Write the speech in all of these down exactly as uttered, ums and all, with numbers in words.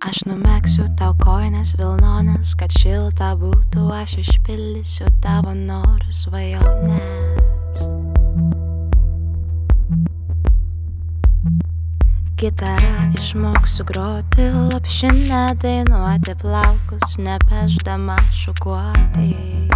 Aš numegsiu tau kojines vilnones, kad šilta būtų, aš išpildysiu tavo norus, svajones. Gitara išmoksiu groti, lopšinę dainuoti, plaukus nepešdama šukuoti.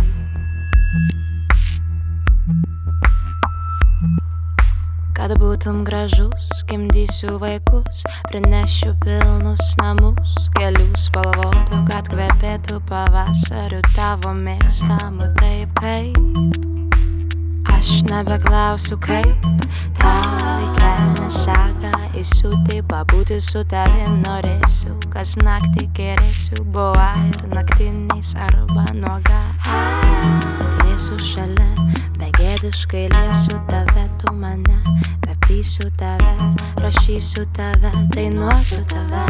Kad būtum gražus, gimdysiu vaikus, prinešiu pilnus namus, gėlių spalvotų, kad kvepėtų pavasariu tavo mėgstamu taip kaip. Aš nebeklausiu kaip, tau į kelnes seka, įsiūti pabūti su tavim norėsiu, kas naktį gerėsiu, boa ir naktiniais arba nuoga. Gulėsiu šalia, begėdiškai liesiu tave, tu mane, tapysiu tave, rašysiu tave, dainuosiu tave.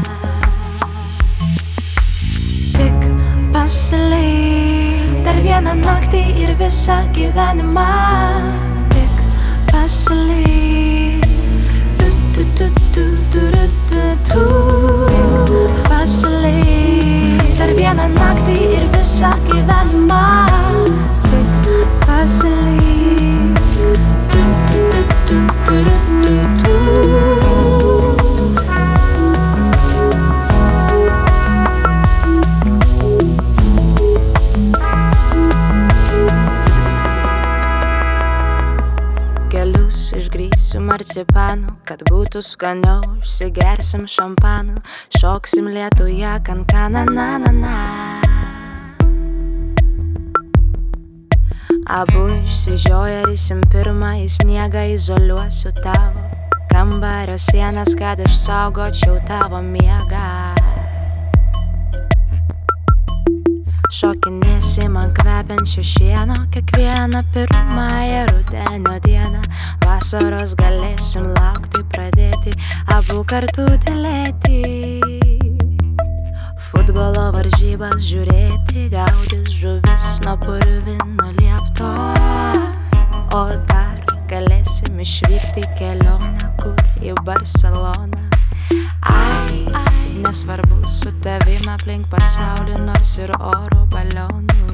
Tik pasilik dar vieną naktį ir visą gyvenimą. Tik pasilik, tu tu tu tu tu tu tu. Pasilik dar vieną naktį ir visą gyvenimą. Tik pasilik, tu tu tu tu tu tu. Kelius išgrįsiu marcipanu, kad būtų skaniau, išsigersim šampanų, šoksim lietuje kankaną, na na na. Abu išsižiojarysim pirmąjį sniegą, izoliuosiu tavo kambario sienas, kad išsaugočiau tavo miegą. Šokinėsim ant kvepiančio šieno kiekvieną pirmąją rudenio dieną. Vasaros galėsim laukti, pradėti abu kartu tylėti. Futbolo varžybas žiūrėti, gaudys žuvis nuo purvino liepto. O dar galėsim išvykti kelionę, kur į Barceloną. Ai, ai, nesvarbu su tavim aplink pasaulį, nors ir oro balionų.